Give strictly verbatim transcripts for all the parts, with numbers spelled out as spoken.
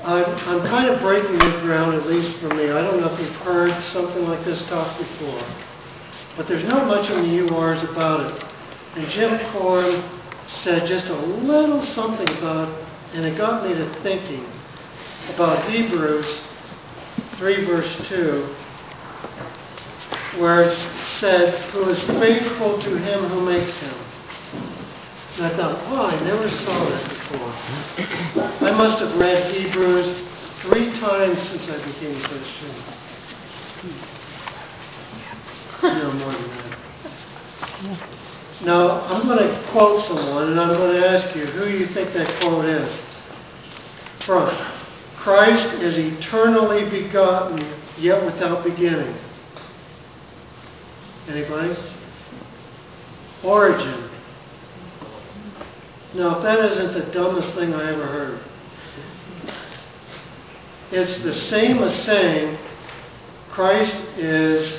I'm, I'm kind of breaking new ground, at least for me. I don't know if you've heard something like this talk before, but there's not much in the U Rs about it. And Jim Korn said just a little something about it, and it got me to thinking about Hebrews three verse two, where it said, who is faithful to him who makes him. And I thought, oh, I never saw that before. I must have read Hebrews three times since I became a Christian. No more than that. Now, I'm going to quote someone, and I'm going to ask you who you think that quote is from. Christ is eternally begotten, yet without beginning. Anybody? Origin. Now, if that isn't the dumbest thing I ever heard. It's the same as saying Christ is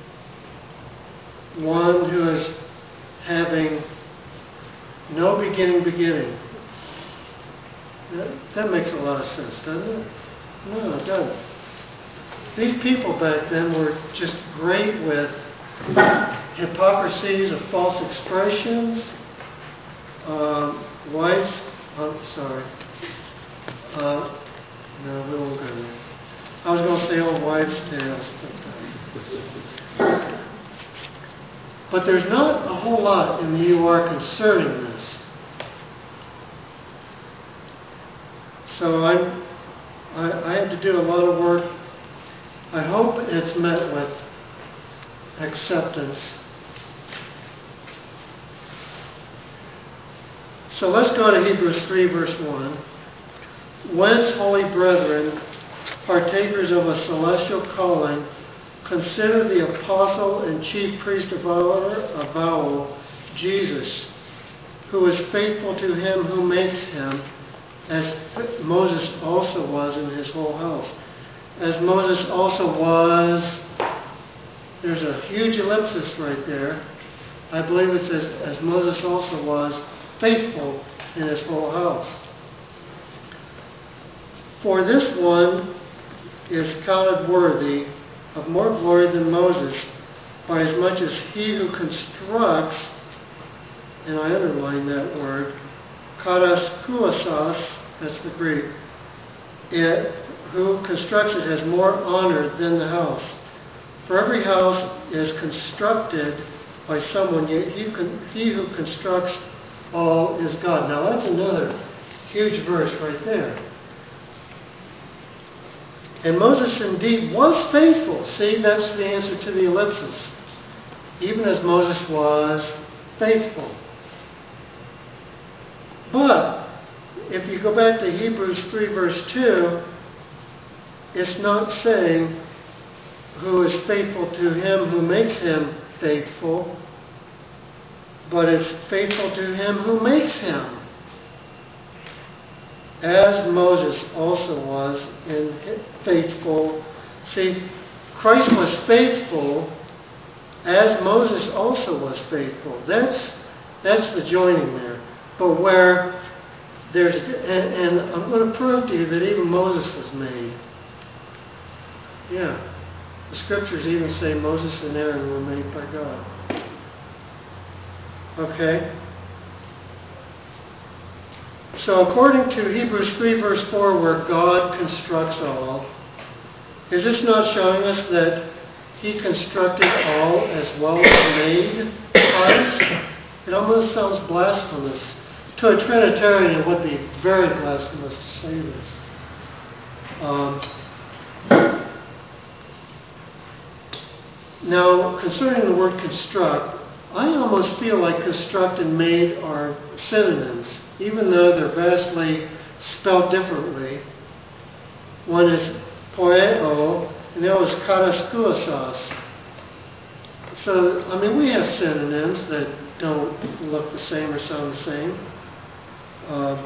one who is having no beginning beginning. That, that makes a lot of sense, doesn't it? No, it doesn't. These people back then were just great with hypocrisies of false expressions. Uh, wives, oh, sorry. Uh, no, we won't go there. I was going to say old wives' tales. But, uh, but there's not a whole lot in the U R concerning this. So I, I, I had to do a lot of work. I hope it's met with acceptance. So let's go to Hebrews three, verse one. Whence, holy brethren, partakers of a celestial calling, consider the apostle and chief priest of our of our Jesus, who is faithful to him who makes him, as Moses also was in his whole house. As Moses also was, there's a huge ellipsis right there. I believe it says, as Moses also was, faithful in his whole house. For this one is counted worthy of more glory than Moses, by as much as he who constructs, and I underline that word, kataskousos, that's the Greek, it, who constructs it has more honor than the house. For every house is constructed by someone, yet he, he who constructs all is God. Now that's another huge verse right there. And Moses indeed was faithful. See, that's the answer to the ellipsis. Even as Moses was faithful. But if you go back to Hebrews three verse two, it's not saying who is faithful to him who makes him faithful, but it's faithful to him who makes him. As Moses also was in faithful. See, Christ was faithful as Moses also was faithful. That's that's the joining there. But where there's, and, and I'm going to prove to you that even Moses was made. Yeah. The scriptures even say Moses and Aaron were made by God. Okay? So according to Hebrews three verse four, where God constructs all, is this not showing us that he constructed all as well as made Christ? It almost sounds blasphemous. To a Trinitarian, it would be very blasphemous to say this. Um, now, concerning the word construct, I almost feel like construct and made are synonyms, even though they're vastly spelled differently. One is poeo, and the other is kataskousos. So, I mean, we have synonyms that don't look the same or sound the same. Uh,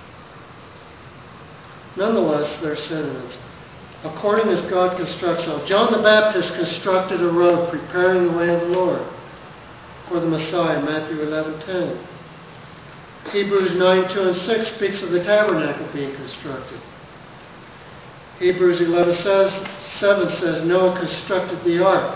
nonetheless, they're synonyms. According as God constructs all. John the Baptist constructed a road, preparing the way of the Lord for the Messiah, Matthew eleven ten. Hebrews nine two and six speaks of the tabernacle being constructed. Hebrews eleven says, seven says Noah constructed the ark.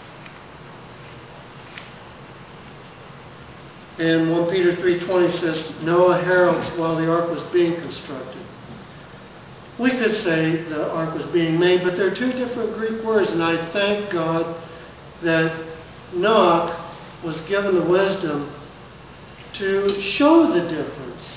And First Peter three twenty says Noah heralds while the ark was being constructed. We could say the ark was being made, but they're two different Greek words, and I thank God that Noah was given the wisdom to show the difference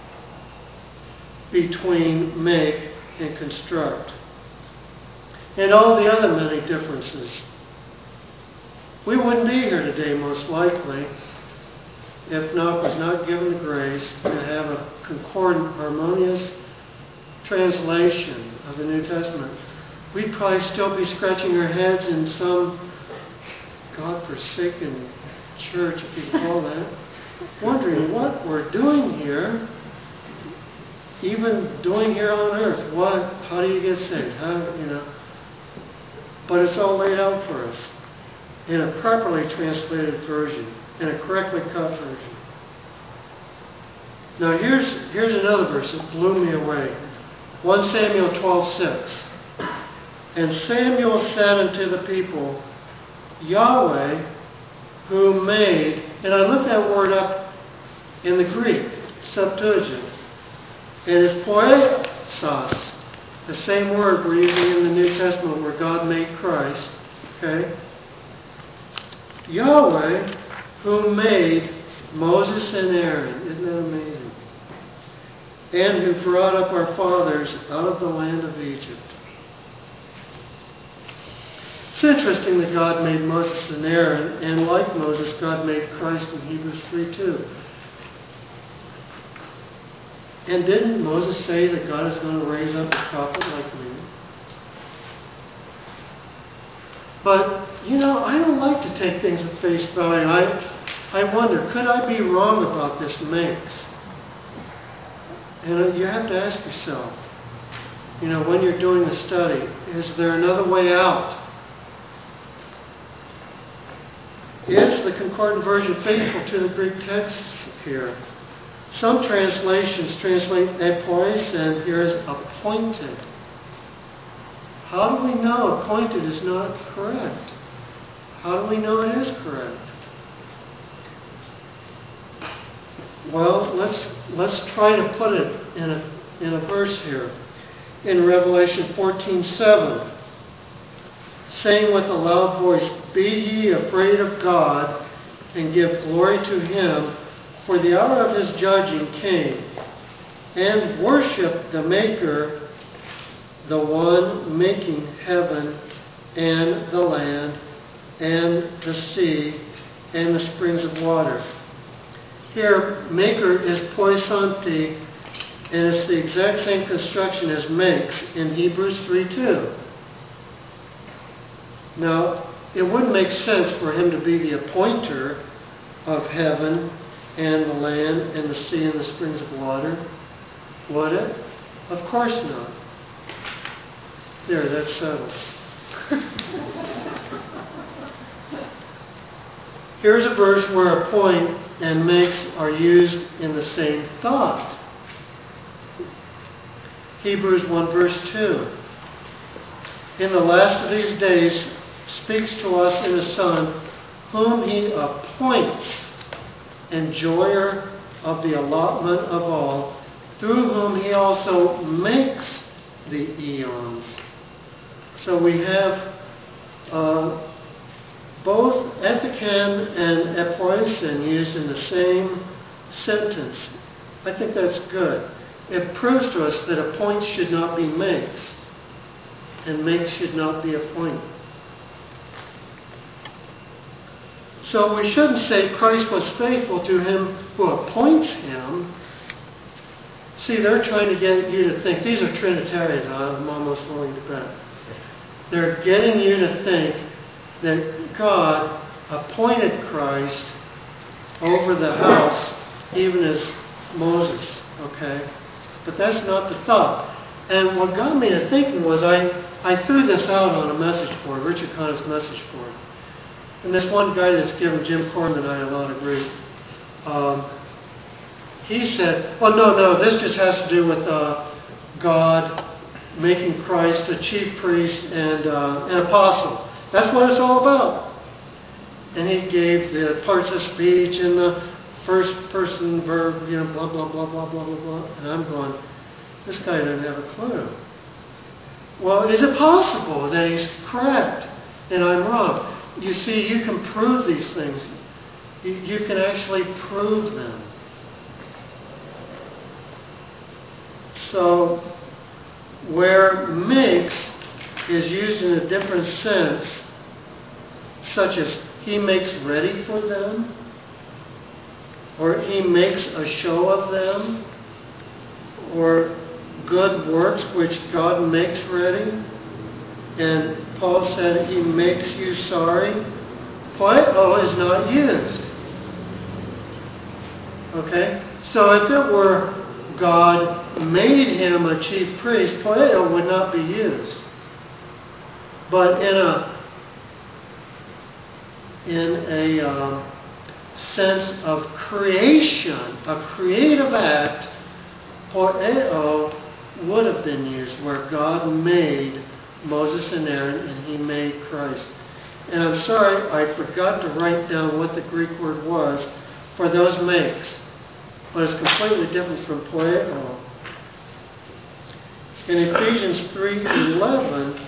between make and construct, and all the other many differences. We wouldn't be here today, most likely, if Noah was not given the grace to have a concordant, harmonious translation of the New Testament. We'd probably still be scratching our heads in some God-forsaken church, if you call that, wondering what we're doing here, even doing here on earth. What? How do you get saved? How, you know? But it's all laid out for us in a properly translated version, in a correctly cut version. Now here's here's another verse that blew me away. First Samuel twelve six. And Samuel said unto the people, Yahweh, who made, and I looked that word up in the Greek, Septuagint, and it's poiesos, the same word we're using in the New Testament where God made Christ. Okay? Yahweh, who made Moses and Aaron. Isn't that amazing? And who brought up our fathers out of the land of Egypt. It's interesting that God made Moses and Aaron, and like Moses, God made Christ in Hebrews three two. And didn't Moses say that God is going to raise up a prophet like me? But, you know, I don't like to take things at face value. I, I wonder, could I be wrong about this makes? And you have to ask yourself, you know, when you're doing the study, is there another way out? Is the Concordant Version faithful to the Greek text here? Some translations translate apois, and here is appointed. How do we know appointed is not correct? How do we know it is correct? Well, let's let's try to put it in a in a verse here. In Revelation fourteen seven, saying with a loud voice, Be ye afraid of God, and give glory to him, for the hour of his judging came, and worship the Maker, the one making heaven and the land and the sea and the springs of water. Here, Maker is poisanti, and it's the exact same construction as makes in Hebrews three two. Now, it wouldn't make sense for him to be the appointer of heaven and the land and the sea and the springs of water, would it? Of course not. There, that's settled. Here's a verse where appoint and makes are used in the same thought. Hebrews one verse two. In the last of these days speaks to us in His Son, whom He appoints enjoyer of the allotment of all, through whom He also makes the eons. So we have uh, both ethicam and epoisin used in the same sentence. I think that's good. It proves to us that appoints should not be makes, and makes should not be appoint. So we shouldn't say Christ was faithful to him who appoints him. See, they're trying to get you to think, these are Trinitarians, I'm almost willing to bet. They're getting you to think that God appointed Christ over the house, even as Moses, okay? But that's not the thought. And what got me to thinking was I, I threw this out on a message board, Richard Connor's message board. And this one guy that's given Jim Corman and I a lot of grief, um, he said, well, no, no, this just has to do with uh, God making Christ a chief priest and uh, an apostle. That's what it's all about. And he gave the parts of speech and the first person verb, you know, blah, blah, blah, blah, blah, blah, blah. And I'm going, this guy doesn't have a clue. Well, is it possible that he's correct and I'm wrong? You see, you can prove these things. You, you can actually prove them. So, where makes is used in a different sense, such as he makes ready for them, or he makes a show of them, or good works which God makes ready. And Paul said he makes you sorry. Poieo is not used. Okay? So if it were God made him a chief priest, poieo would not be used. But in a in a uh, sense of creation, a creative act, poieo would have been used, where God made Moses and Aaron and he made Christ. And I'm sorry, I forgot to write down what the Greek word was for those makes. But it's completely different from poieo. In Ephesians three eleven,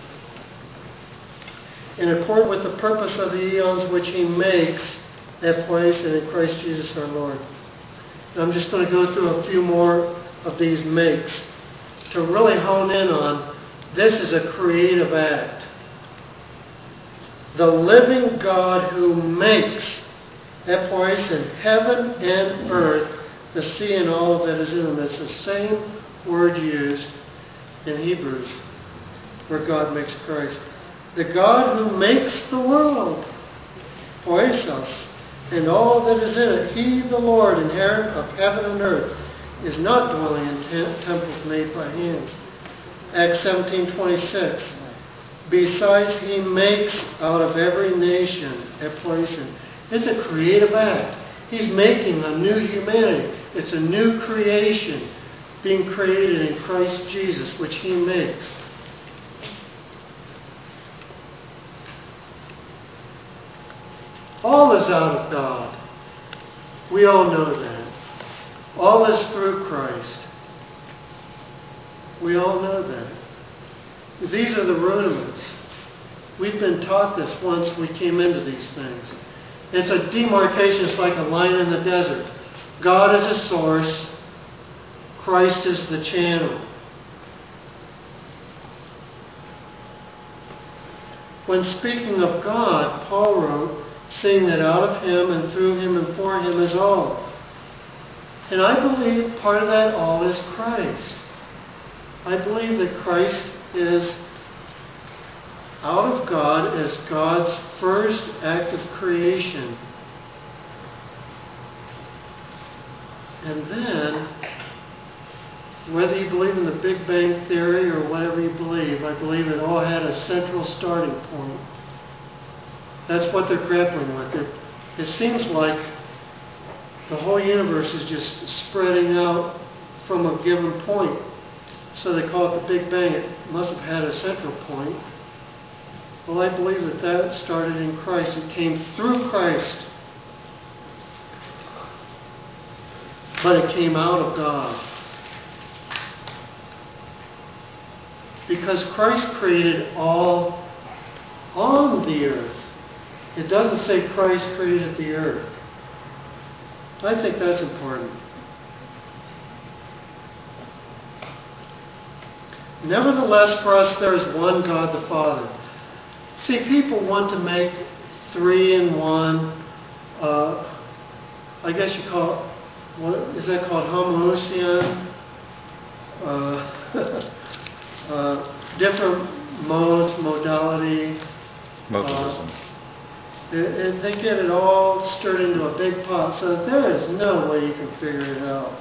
in accord with the purpose of the eons which he makes at place and in Christ Jesus our Lord. And I'm just going to go through a few more of these makes to really hone in on this is a creative act. The living God who makes at place in heaven and earth, the sea and all that is in them. It's the same word used in Hebrews where God makes Christ. The God who makes the world, poiesos, and all that is in it. He, the Lord, inherent of heaven and earth, is not dwelling in te- temples made by hands. Acts seventeen twenty-six. Besides, he makes out of every nation a place. It's a creative act. He's making a new humanity. It's a new creation being created in Christ Jesus, which he makes. All is out of God. We all know that. All is through Christ. We all know that. These are the rudiments. We've been taught this once we came into these things. It's a demarcation. It's like a line in the desert. God is the source. Christ is the channel. When speaking of God, Paul wrote, seeing that out of him and through him and for him is all. And I believe part of that all is Christ. I believe that Christ is out of God as God's first act of creation. And then, whether you believe in the Big Bang Theory or whatever you believe, I believe it all had a central starting point. That's what they're grappling with. It, it seems like the whole universe is just spreading out from a given point. So they call it the Big Bang. It must have had a central point. Well, I believe that that started in Christ. It came through Christ. But it came out of God. Because Christ created all on the earth. It doesn't say Christ created the earth. I think that's important. Nevertheless, for us there is one God the Father. See, people want to make three in one. Uh, I guess you call it, what is that called? Homoousion? Uh, uh, different modes, modality. Modalism. Uh, and they get it all stirred into a big pot, so there is no way you can figure it out.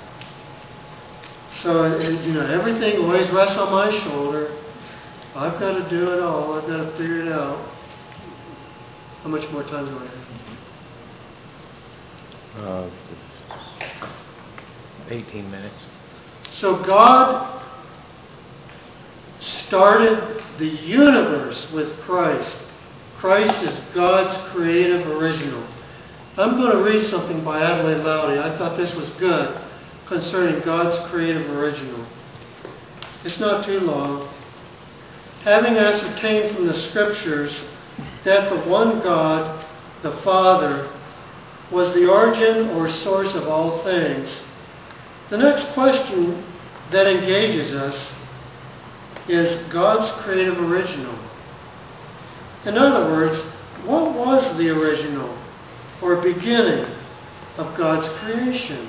So, it, you know, everything always rests on my shoulder. I've got to do it all. I've got to figure it out. How much more time do I have? Uh, eighteen minutes. So God started the universe with Christ. Christ is God's creative original. I'm going to read something by Adelaide Lowdy. I thought this was good concerning God's creative original. It's not too long. Having ascertained from the Scriptures that the one God, the Father, was the origin or source of all things, the next question that engages us is God's creative original. In other words, what was the original or beginning of God's creation?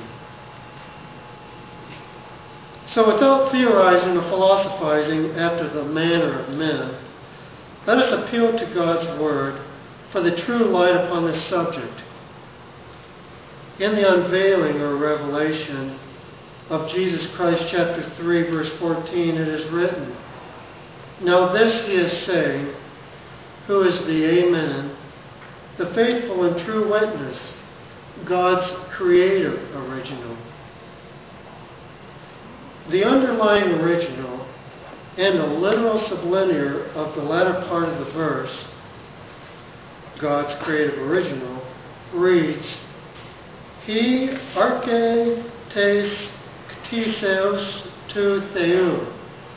So without theorizing or philosophizing after the manner of men, let us appeal to God's Word for the true light upon this subject. In the unveiling or revelation of Jesus Christ, chapter three, verse fourteen, it is written, "Now this he is saying, who is the Amen, the faithful and true witness, God's creative original." The underlying original and the literal sublinear of the latter part of the verse, God's creative original, reads, "He arche tes ktiseos tu theou."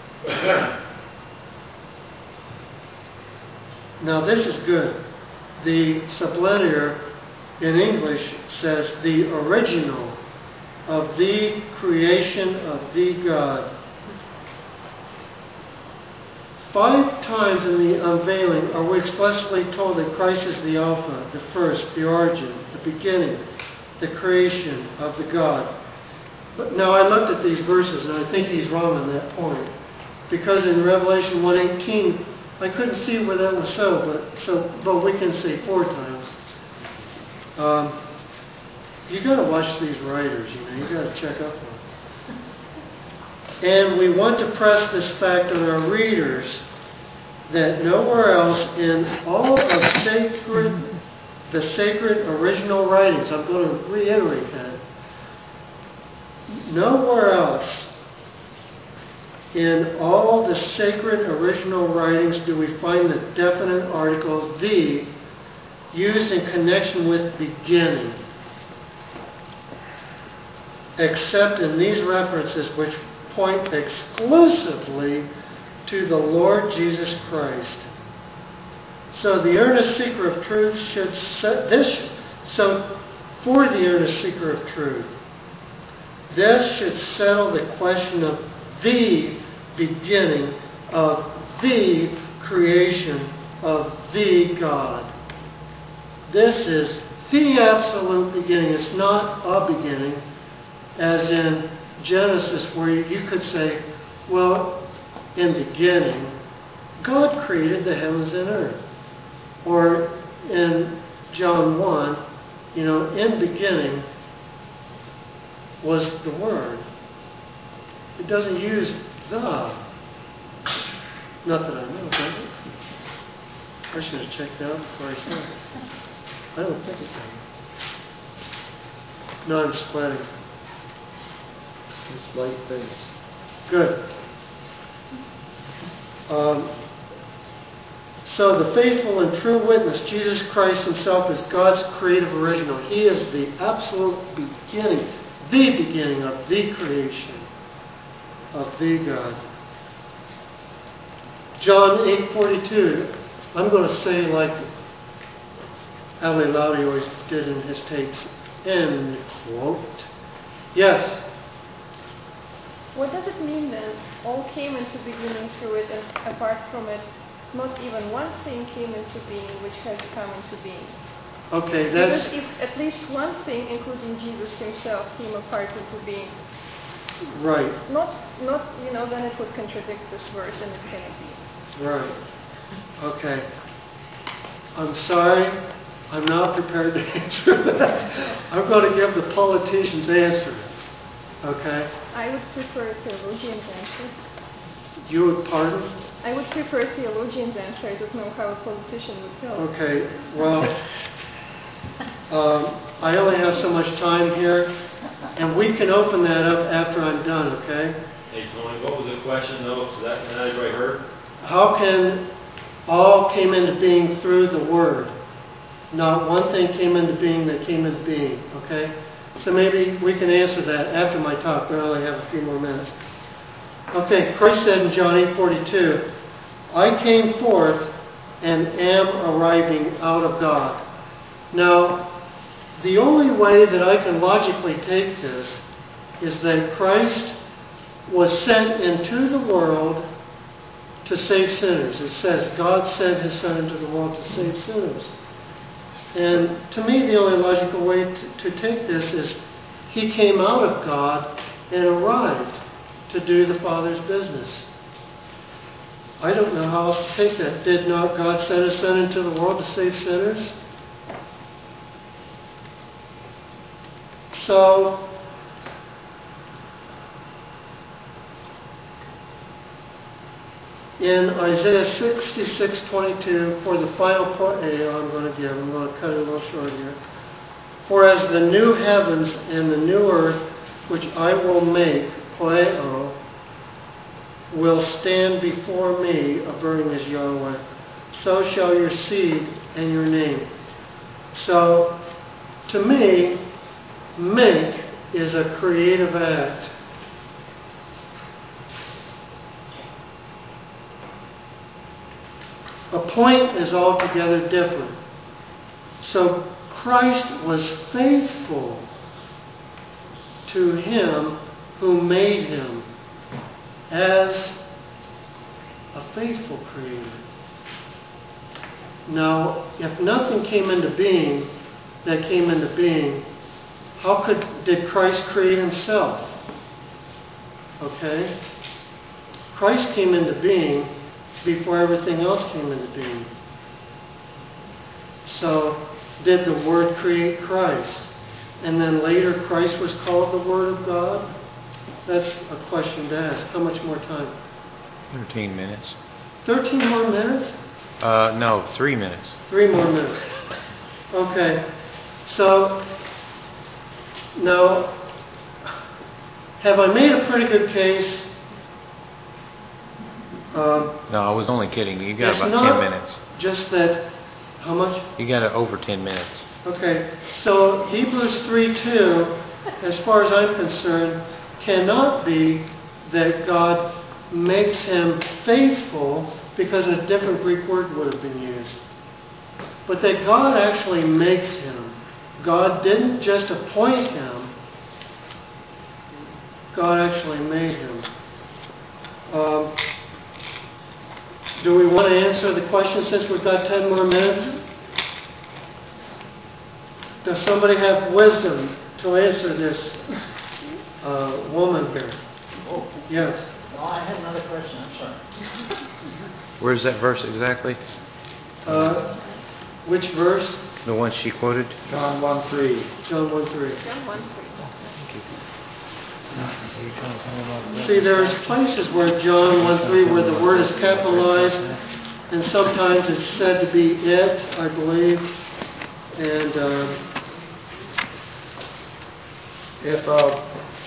Now this is good. The sublinear in English says the original of the creation of the God. Five times in the unveiling are we explicitly told that Christ is the Alpha, the first, the origin, the beginning, the creation of the God. But now I looked at these verses and I think he's wrong on that point. Because in Revelation one eighteen, I couldn't see where that was so, but so but we can see four times. Um, you got to watch these writers, you know, you got to check up on them. And we want to press this fact on our readers that nowhere else in all of sacred, the sacred original writings, I'm going to reiterate that, nowhere else in all the sacred original writings do we find the definite article "the" used in connection with beginning, except in these references which point exclusively to the Lord Jesus Christ. So the earnest seeker of truth should set this. So for the earnest seeker of truth, this should settle the question of the beginning of the creation of the God. This is the absolute beginning. It's not a beginning, as in Genesis, where you could say, well, in beginning, God created the heavens and earth. Or in John one, you know, in beginning was the Word. It doesn't use the. Not that I know, does it? I should have checked that out before I said it. I don't think it does. No, I'm splitting. It's like this. Good. Um, so the faithful and true witness, Jesus Christ himself, is God's creative original. He is the absolute beginning, the beginning of the creation of the God. John eight forty-two. I'm going to say like Adelaide Lowdy always did in his tapes. End quote. Yes. What does it mean then? All came into beginning through it, and apart from it, not even one thing came into being which has come into being. Okay, that's... Because if at least one thing, including Jesus himself, came apart into being, right. Not, not, you know, then it would contradict this verse, and it cannot be. Right. Okay. I'm sorry. I'm not prepared to answer that. I'm going to give the politician's answer. Okay? I would prefer a theologian's answer. You would pardon? I would prefer a theologian's answer. I don't know how a politician would tell. Okay. Well, um, I only have so much time here, and we can open that up after I'm done, okay? Hey, Tony, what was the question, though? So that, that everybody heard? How can all came into being through the Word? Not one thing came into being that came into being, okay? So maybe we can answer that after my talk, but I only have a few more minutes. Okay, Christ said in John eight forty-two, I came forth and am arriving out of God. Now, the only way that I can logically take this is that Christ was sent into the world to save sinners. It says God sent His Son into the world to save sinners. And to me, the only logical way to, to take this is He came out of God and arrived to do the Father's business. I don't know how else to take that. Did not God send His Son into the world to save sinners? So, in Isaiah sixty-six twenty-two, for the final point I'm going to give, I'm going to cut it a little short here. For as the new heavens and the new earth, which I will make, Poeo, will stand before me, averting as Yahweh, so shall your seed and your name. So, to me, make is a creative act. Appoint is altogether different. So Christ was faithful to Him who made Him as a faithful Creator. Now, if nothing came into being that came into being, how could did Christ create Himself? Okay? Christ came into being before everything else came into being. So, did the Word create Christ? And then later Christ was called the Word of God? That's a question to ask. How much more time? Thirteen minutes. Thirteen more minutes? Uh, no, three minutes. Three more minutes. Okay. So, now, have I made a pretty good case? Uh, No, I was only kidding. You got it's about not ten minutes. Just that, how much? You got it over ten minutes. Okay, so Hebrews three two, as far as I'm concerned, cannot be that God makes him faithful, because a different Greek word would have been used. But that God actually makes him. God didn't just appoint him, God actually made him. Um, do we want to answer the question since we've got ten more minutes? Does somebody have wisdom to answer this uh, woman here? Oh, Yes. no, I had another question. I'm sorry. Where's that verse exactly? Uh, which verse? The one she quoted? John one three. John one three. John one three. See, there's places where John one three where the word is capitalized, and sometimes it's said to be it, I believe. And uh, If uh,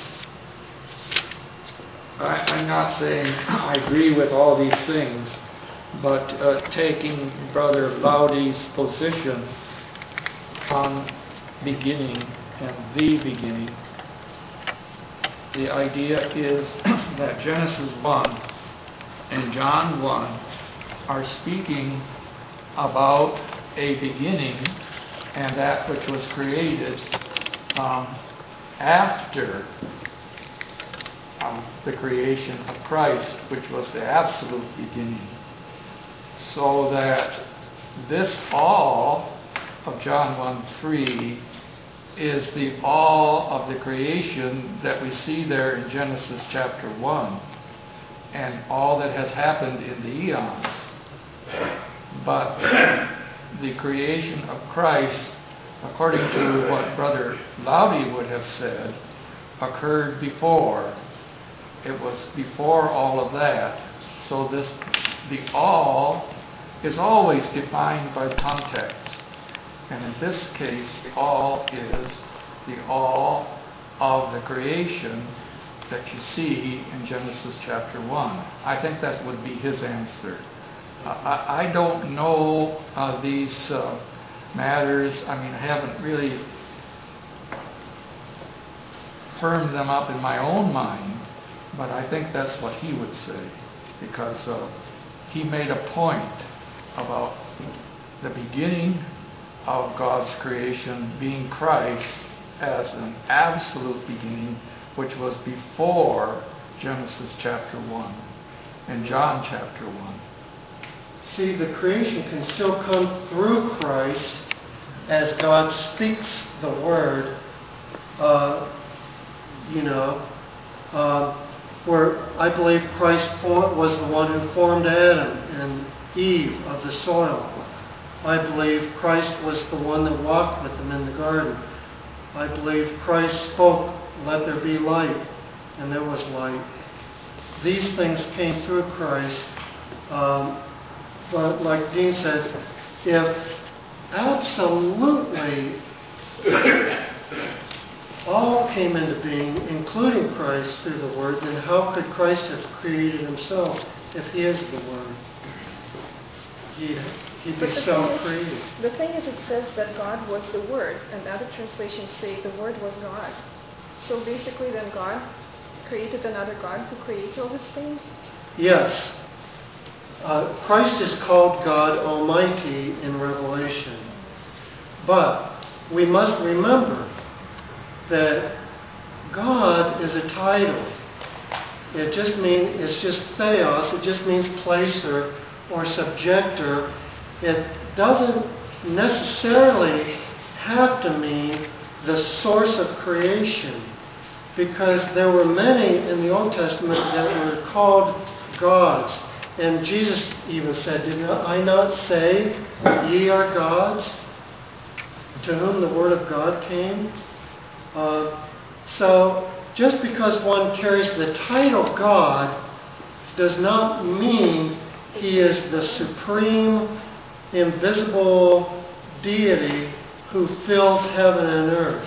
I, I'm not saying I agree with all these things, but uh, taking Brother Laudy's position on beginning and the beginning, the idea is that Genesis one and John one are speaking about a beginning and that which was created um, after um, the creation of Christ, which was the absolute beginning. So that this all of John one three is the all of the creation that we see there in Genesis chapter one, and all that has happened in the eons. But the creation of Christ, according to what Brother Laudy would have said, occurred before. It was before all of that. So this, the all, is always defined by context. And in this case, the all is the all of the creation that you see in Genesis chapter one. I think that would be his answer. Uh, I, I don't know uh, these uh, matters. I mean, I haven't really firmed them up in my own mind, but I think that's what he would say, because uh, he made a point about the beginning of God's creation being Christ as an absolute beginning, which was before Genesis chapter one and John chapter one. See, the creation can still come through Christ as God speaks the word, uh, you know, uh, where I believe Christ for, was the one who formed Adam and Eve of the soil. I believe Christ was the one that walked with them in the garden. I believe Christ spoke, "Let there be light," and there was light. These things came through Christ. Um, but like Dean said, if absolutely all came into being, including Christ through the Word, then how could Christ have created himself if he is the Word? He'd, he'd be But the self-created. thing is- The thing is, it says that God was the Word, and other translations say the Word was God. So basically then God created another God to create all these things? Yes. Uh, Christ is called God Almighty in Revelation. But we must remember that God is a title. It just means, it's just theos, it just means placer or subjector. It doesn't necessarily have to mean the source of creation, because there were many in the Old Testament that were called gods. And Jesus even said, "Did I not say, ye are gods, to whom the word of God came?" Uh, so, just because one carries the title God does not mean he is the supreme, invisible deity who fills heaven and earth.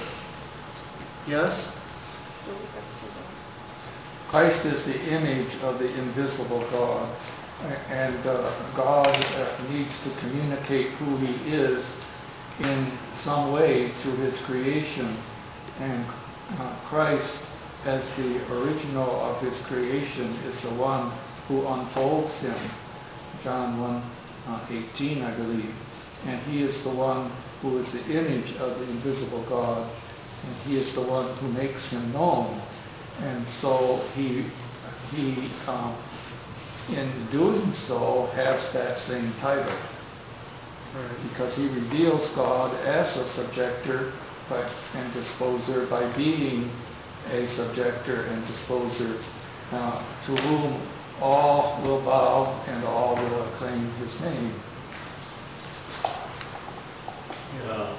Yes? So we have to- Christ is the image of the invisible God, and uh, God uh, needs to communicate who he is in some way through his creation, and uh, Christ, as the original of his creation, is the one who unfolds him. John one eighteen, I believe. And he is the one who is the image of the invisible God, and he is the one who makes him known. And so he, he um, in doing so, has that same title. Right. Because he reveals God as a subjector by, and disposer by being a subjector and disposer, uh, to whom all will bow and all will acclaim his name. Uh,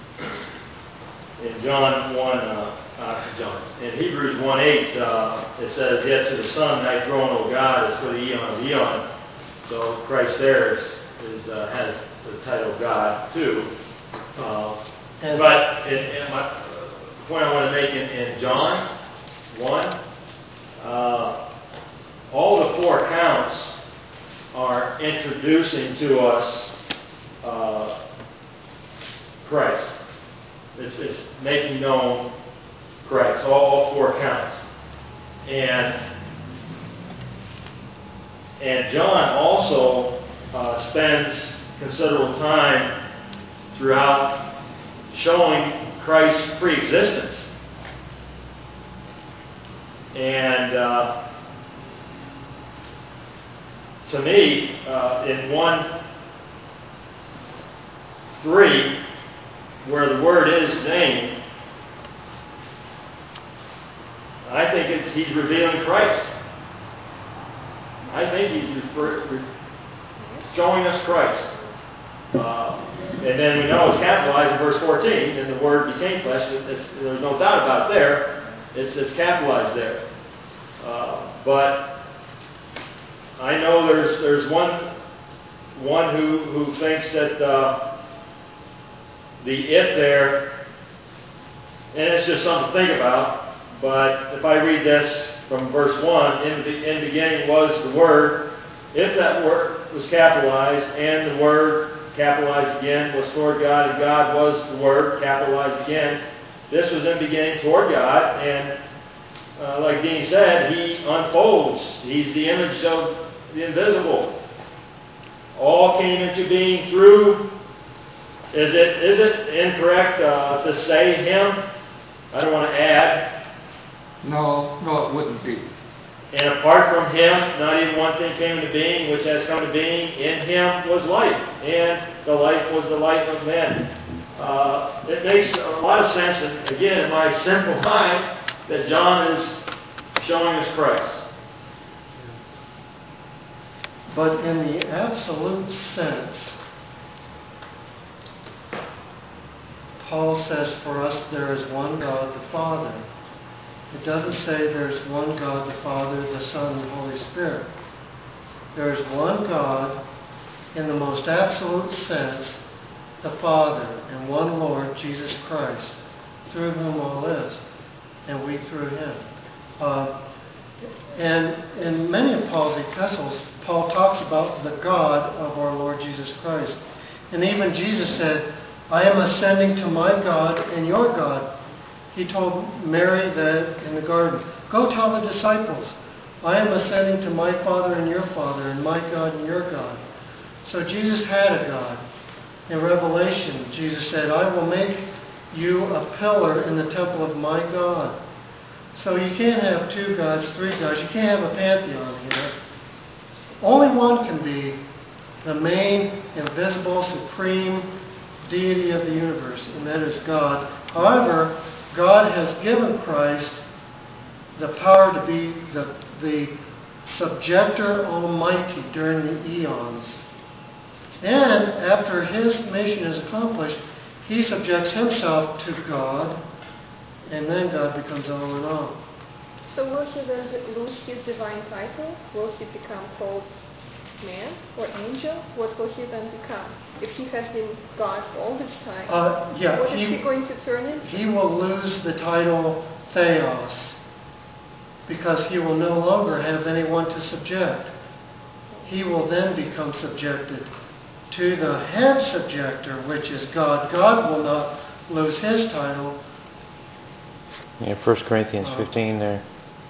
in John one, uh, uh, John, in Hebrews one eight, uh, it says, "Yet to the Son thy throne, O God, is for the eon of eon." So Christ there is, is uh, has the title God too. Uh, And- but in, in my point I want to make in, in John one, uh, all the four accounts are introducing to us uh, Christ. It's, it's making known Christ, all, all four accounts. And and John also uh, spends considerable time throughout showing Christ's pre-existence. And uh, to me, uh, in one three, where the word is named, I think it's, he's revealing Christ. I think he's refer, re, showing us Christ. Uh, and then we know it's capitalized in verse fourteen, and the word became flesh. It's, it's, there's no doubt about it there. It's, it's capitalized there. Uh, but I know there's there's one one who, who thinks that uh, the it there, and it's just something to think about, but if I read this from verse one, in the, in the beginning was the Word, if that word was capitalized and the Word capitalized again was toward God and God was the Word capitalized again, this was in the beginning toward God, and uh, like Dean said, He unfolds. He's the image of the invisible. All came into being through. Is it is it incorrect uh, to say Him? I don't want to add. No, no, it wouldn't be. And apart from Him, not even one thing came into being, which has come to being. In Him was life, and the life was the life of men. Uh, it makes a lot of sense, and again, in my simple mind, that John is showing us Christ. But in the absolute sense, Paul says for us there is one God, the Father. It doesn't say there's one God, the Father, the Son, and the Holy Spirit. There is one God in the most absolute sense, the Father, and one Lord, Jesus Christ, through whom all is, and we through Him. Uh, and in many of Paul's epistles, Paul talks about the God of our Lord Jesus Christ. And even Jesus said, I am ascending to my God and your God. He told Mary that in the garden. Go tell the disciples, I am ascending to my Father and your Father, and my God and your God. So Jesus had a God. In Revelation, Jesus said, I will make you a pillar in the temple of my God. So you can't have two gods, three gods. You can't have a pantheon here. Only one can be the main, invisible, supreme deity of the universe, and that is God. However, God has given Christ the power to be the, the subjector almighty during the eons. And after His mission is accomplished, He subjects Himself to God, and then God becomes all in all. So will He then lose His divine title? Will He become called man or angel? What will He then become? If He has been God all this time, Uh, yeah, what is he, He going to turn into? He will lose the title Theos, because He will no longer have anyone to subject. He will then become subjected to the head subjector, which is God. God will not lose His title. Yeah, First Corinthians fifteen there,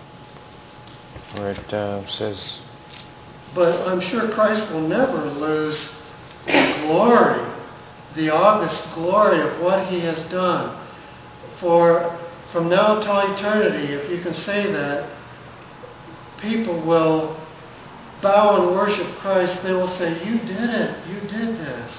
where it uh, says, But I'm sure Christ will never lose the glory, the august glory of what He has done. For from now till eternity, if you can say that, people will bow and worship Christ. They will say, you did it, you did this.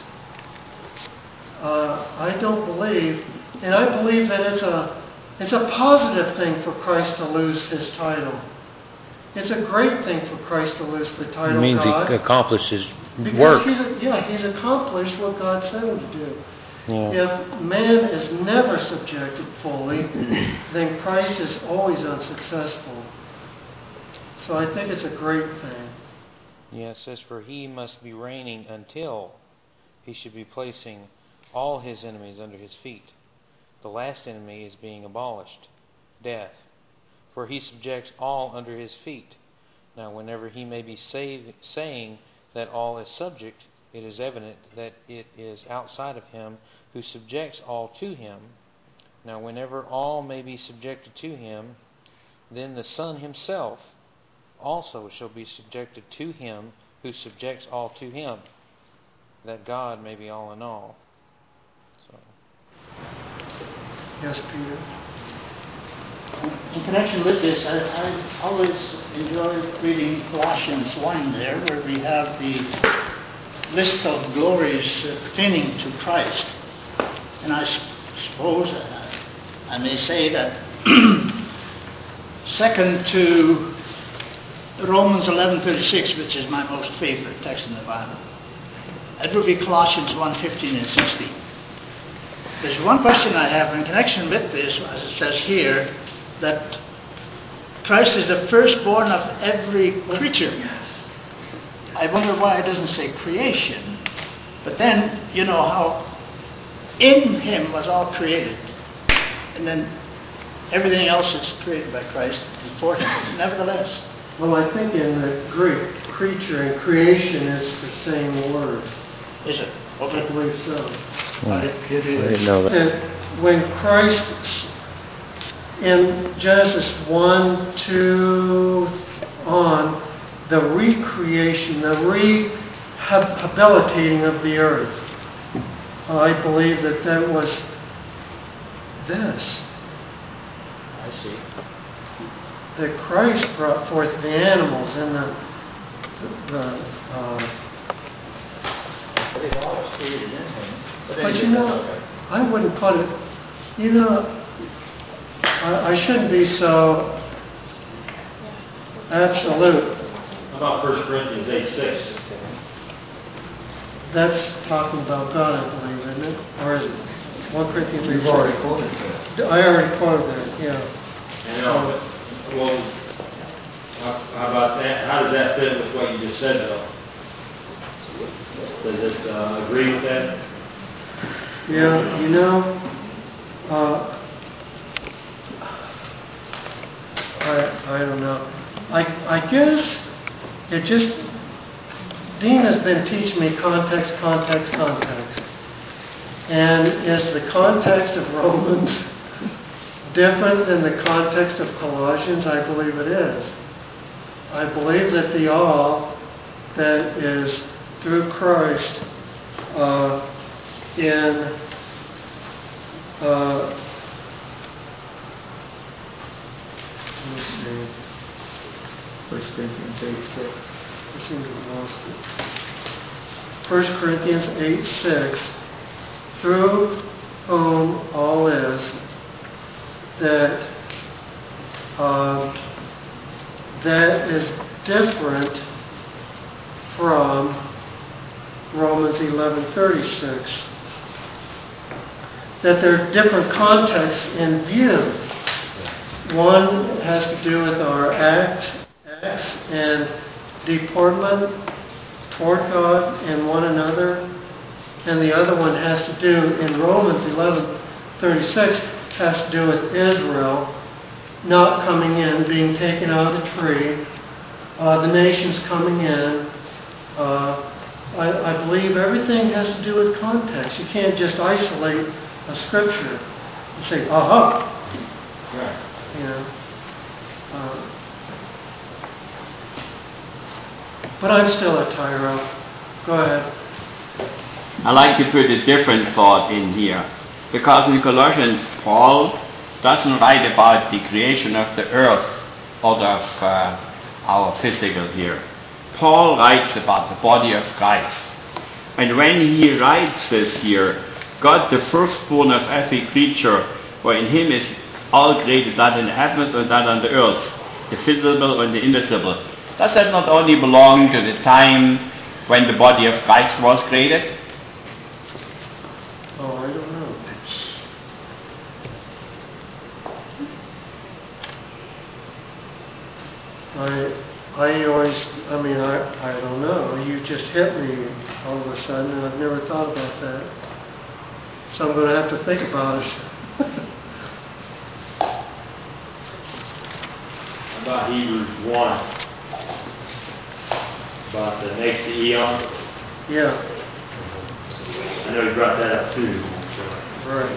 Uh, I don't believe, and I believe that it's a, it's a positive thing for Christ to lose His title. It's a great thing for Christ to lose the title it means God. He accomplishes Because work. he's, yeah, He's accomplished what God sent Him to do. Yeah. If man is never subjected fully, then Christ is always unsuccessful. So I think it's a great thing. Yeah, it says, for He must be reigning until He should be placing all His enemies under His feet. The last enemy is being abolished, death. For He subjects all under His feet. Now, whenever He may be save, saying that all is subject, it is evident that it is outside of Him who subjects all to Him. Now, whenever all may be subjected to Him, then the Son Himself also shall be subjected to Him who subjects all to Him, that God may be all in all. So. Yes, Peter? In connection with this, I, I always enjoy reading Colossians one there, where we have the list of glories pertaining to Christ. And I suppose uh, I may say that second to Romans eleven thirty-six, which is my most favorite text in the Bible, it would be Colossians one fifteen and sixteen. There's one question I have in connection with this, as it says here, that Christ is the firstborn of every creature. Yes. I wonder why it doesn't say creation. But then, you know how in Him was all created. And then everything else that's created by Christ before him. Nevertheless, Well, I think in the Greek, creature and creation is the same word. is it? I Okay. believe so. But it, it I is. didn't know that. And when Christ, in Genesis one, two, on, the recreation, the rehabilitating of the earth, I believe that that was this. I see. That Christ brought forth the animals and the, the uh, But it all was created in him. but you know, I wouldn't put it, you know, I, I shouldn't be so absolute. How about First Corinthians eight six? That's talking about God, I believe, isn't it? Or is it First Corinthians? We've already quoted that. I already quoted that, yeah. I know, but, well, how, how about that? How does that fit with what you just said, though? Does it uh, agree with that? Yeah, you know, uh, I I don't know. I I guess it just Dean has been teaching me context, context, context, and is the context of Romans different than the context of Colossians? I believe it is. I believe that the all that is through Christ uh, in uh, let me see. First Corinthians eight six. I seem to have lost it. First Corinthians eight six. Through whom all is, that uh, that is different from Romans eleven thirty-six. That there are different contexts in view. One has to do with our acts, acts and deportment toward God and one another, and the other one has to do in Romans eleven thirty-six has to do with Israel not coming in, being taken out of the tree, uh, the nations coming in. Uh, I, I believe everything has to do with context. You can't just isolate a scripture and say, aha, Right. you know. Uh, but I'm still a tyro. Go ahead. I like to put a different thought in here. Because in Colossians, Paul doesn't write about the creation of the earth or of uh, our physical here. Paul writes about the body of Christ. And when he writes this here, God, the firstborn of every creature, for in him is all created, that in the heavens and that on the earth, the visible and the invisible. Does that not only belong to the time when the body of Christ was created? Oh, I don't know. I, I always, I mean, I, I don't know. You just hit me all of a sudden, and I've never thought about that. So I'm going to have to think about it. About Hebrews one, about the next eon. Yeah, I know you brought that up too. right.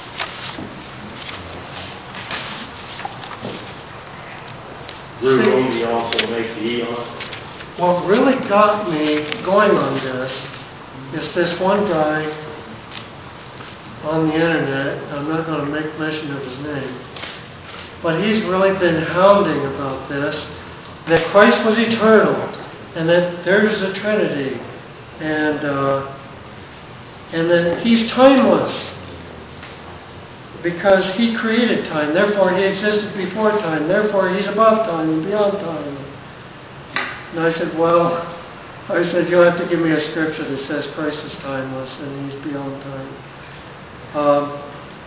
Ruby also makes the eon. What really got me going on this is this one guy on the internet. I'm not going to make mention of his name, but he's really been hounding about this, that Christ was eternal, and that there's a Trinity, and uh, and that he's timeless, because he created time, therefore he existed before time, therefore he's above time and beyond time. And I said, well, I said, you'll have to give me a scripture that says Christ is timeless and he's beyond time. Um,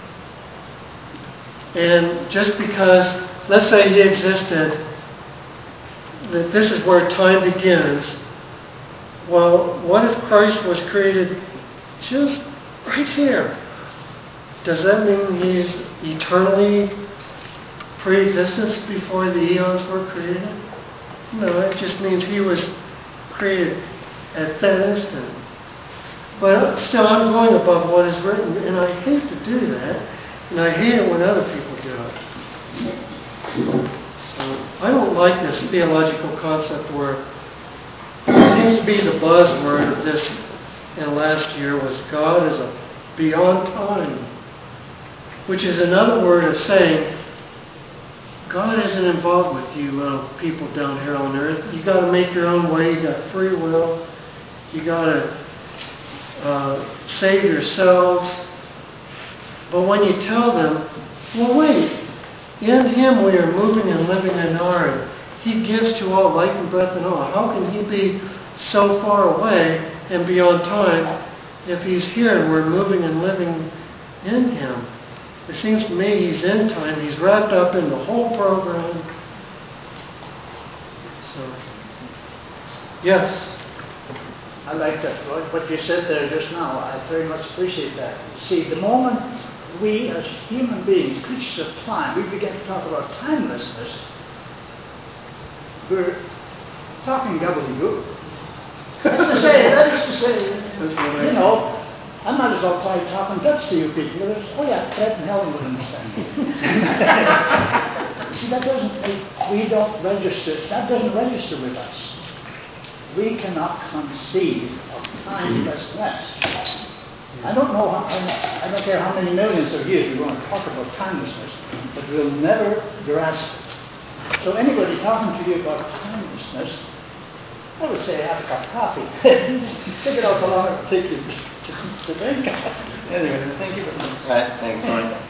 and just because, let's say he existed, that this is where time begins. Well, what if Christ was created just right here? Does that mean he's eternally pre-existence before the eons were created? No, it just means he was created at that instant. But still, I'm going above what is written, and I hate to do that, and I hate it when other people do it. So I don't like this theological concept where it seems to be the buzzword of this and last year was God is a beyond time, which is another word of saying God isn't involved with you little people down here on earth. You got to make your own way. You got free will. You got to uh, save yourselves. But when you tell them, well, wait, in Him we are moving and living and are, and He gives to all life and breath and all. How can He be so far away and beyond time if He's here and we're moving and living in Him? It seems to me He's in time. He's wrapped up in the whole program. So, yes. I like that, Floyd. What you said there just now, I very much appreciate that. See, the moment we as human beings, creatures of time, we begin to talk about timelessness, we're talking gobbledygook. That's to say, that is to say, you know, I might as well try talking Dutch to you people. There's, oh yeah, Fred and Helen would understand. See, that doesn't make, we don't register, that doesn't register with us. We cannot conceive of timelessness. I don't know how, I don't care how many millions of years we want to talk about timelessness, but we'll never grasp it. So anybody talking to you about timelessness, I would say have a cup of coffee. Figure out how long it will take you to, to drink. Anyway, thank you very much. Right, thanks, Ron.